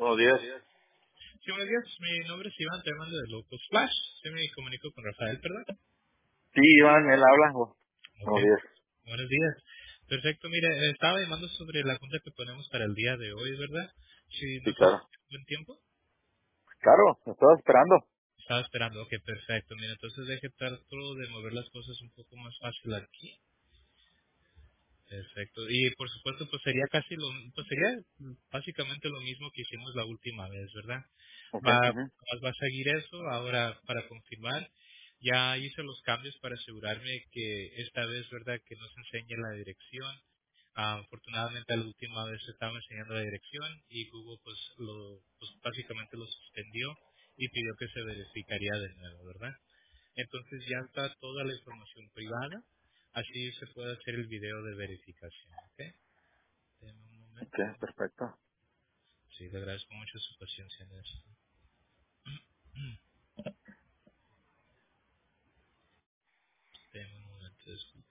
Buenos días. Sí, buenos días. Mi nombre es Iván, te mando de Locos Flash. Se me comunico con Rafael, perdón. Sí, Iván, él habla. Ok. Buenos días. Buenos días. Perfecto. Mire, estaba llamando sobre la junta que ponemos para el día de hoy, ¿verdad? Si Sí, nos da claro. buen tiempo. Claro, me estaba esperando. Estaba esperando. Ok, perfecto. Mira, entonces deje trato de mover las cosas un poco más fácil aquí. Perfecto. Y por supuesto, pues sería pues sería básicamente lo mismo que hicimos la última vez, ¿verdad? Ok. Ujú. Va a seguir eso. Ahora, para confirmar, ya hice los cambios para asegurarme que esta vez, ¿verdad?, que nos enseñe la dirección. Afortunadamente, la última vez estaba enseñando la dirección y Google, pues básicamente lo suspendió y pidió que se verificaría de nuevo, ¿verdad? Entonces ya está toda la información privada, así se puede hacer el video de verificación, ¿ok? Deme un Ok, momento. perfecto. Sí, le agradezco mucho su paciencia en esto. Deme un momento, disculpe.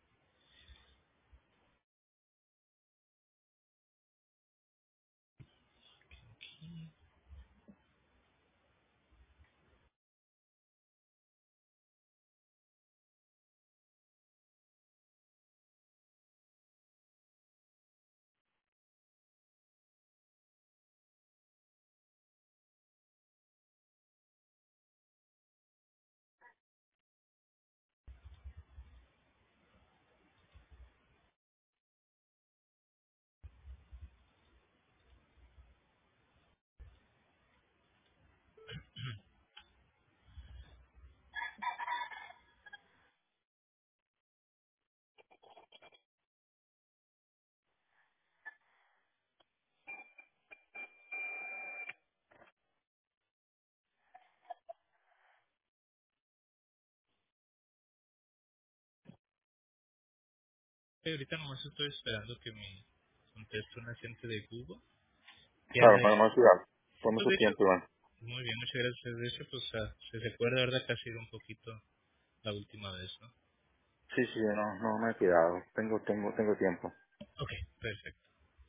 Ahorita nomás estoy esperando que me conteste un agente de Google. Ya Claro, de para ahí, más cuidado. Por pues mucho de hecho, tiempo, Iván. muy bien, muchas gracias. De hecho, pues se recuerda, ¿verdad?, que ha sido un poquito la última vez, ¿no? Sí, sí, no me he cuidado. Tengo tiempo. Ok, perfecto.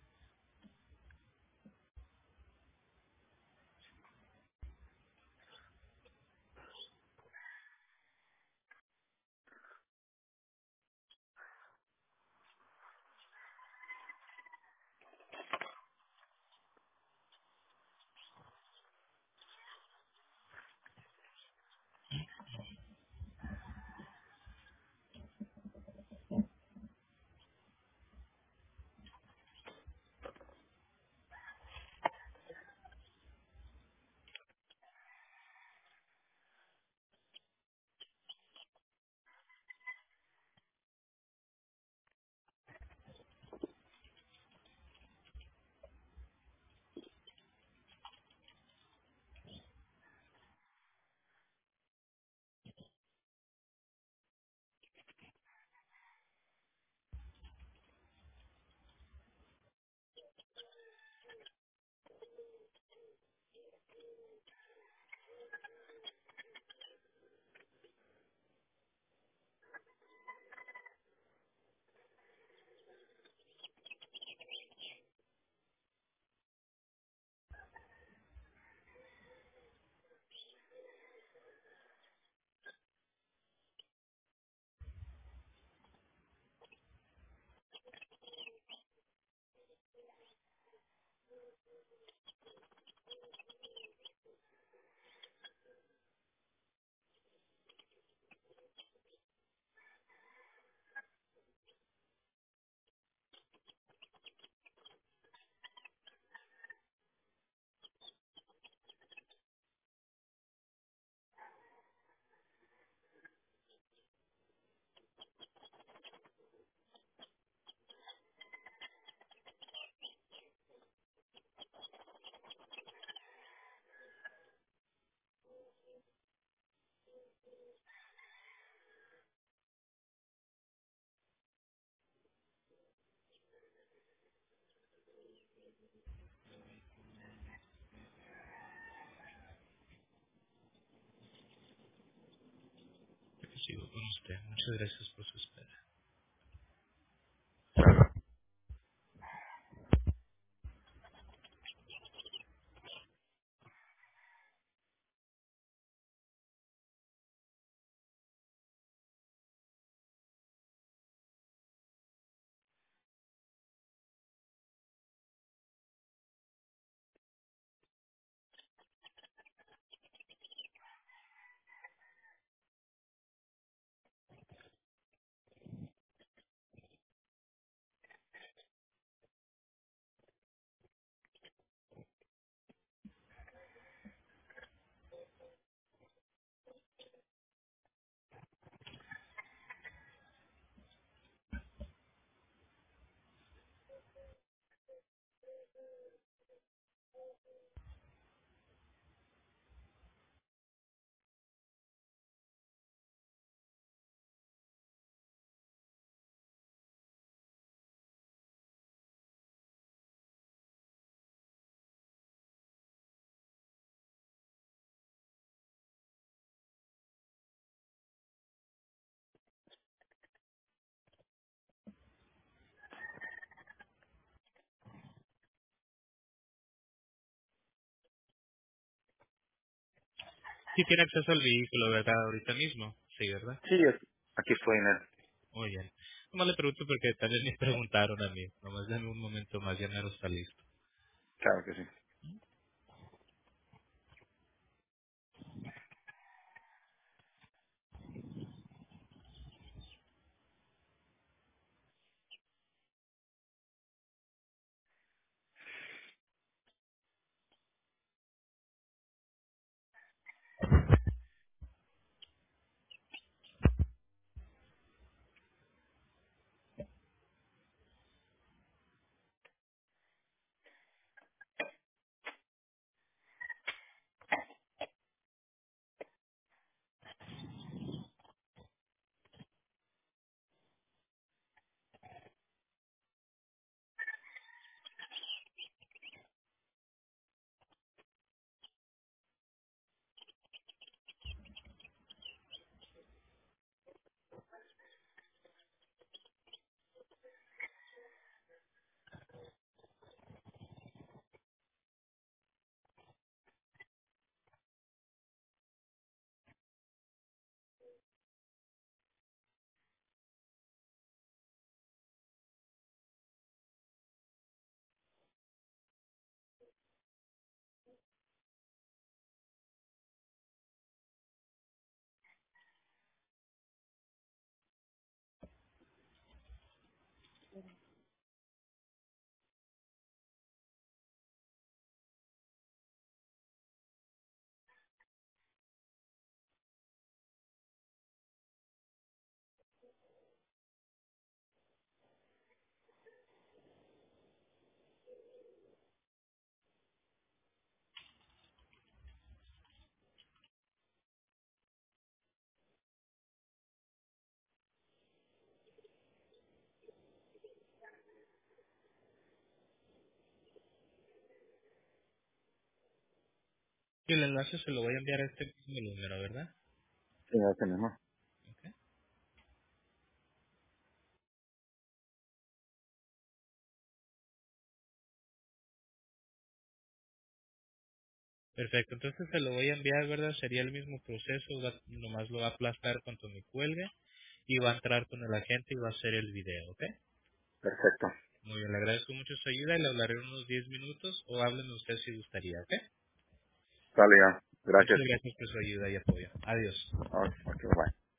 Aquí sigo con usted. Muchas gracias por su espera. Sí tiene acceso al vehículo, ¿verdad? Ahorita mismo. Sí, ¿verdad? Sí, aquí estoy en él. Muy bien. Nomás le pregunto porque tal vez me preguntaron a mí. Nomás denme un momento más, ya no está listo. Claro que sí. Y el enlace se lo voy a enviar a este mismo número, ¿verdad? Sí, ese mismo. Ok. Perfecto, entonces se lo voy a enviar, ¿verdad? Sería el mismo proceso, nomás lo va a aplastar cuando me cuelgue y va a entrar con el agente y va a hacer el video, ¿ok? Perfecto. Muy bien, le agradezco mucho su ayuda y le hablaré en unos 10 minutos o háblenme usted si gustaría, ¿ok? Sale ya. Gracias. Muchas gracias por su ayuda y apoyo. Adiós. Ok, bye.